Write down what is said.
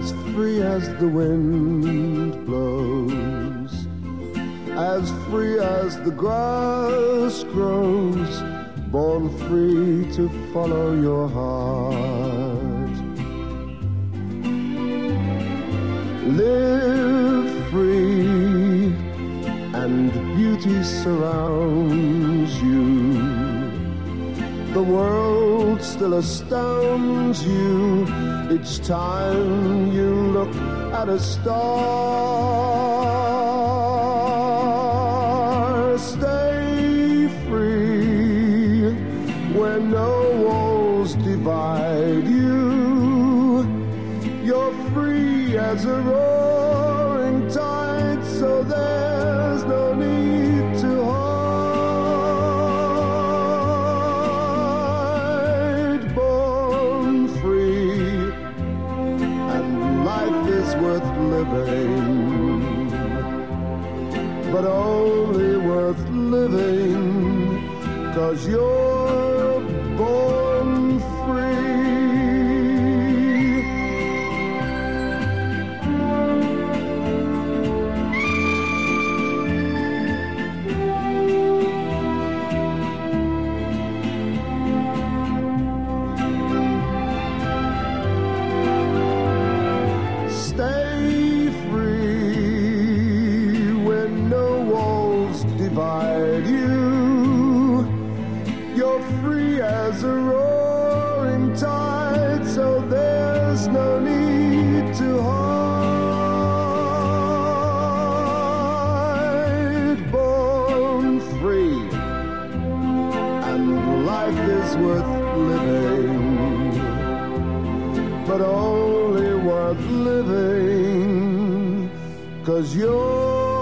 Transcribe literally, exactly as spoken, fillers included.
as free as the wind blows, as free as the grass grows, born free to follow your heart. Live free and beauty surrounds you. The world still astounds you each time you look at a star. Stay free where no walls divide you. You're free as a roaring tide, so there's no need to hide. Born free, and life is worth living, but only worth living 'cause you're born free. Stay free when no walls divide you. You're free as a roaring tide, so there's no need to hide. Born free, and life is worth living, but only worth living 'cause you're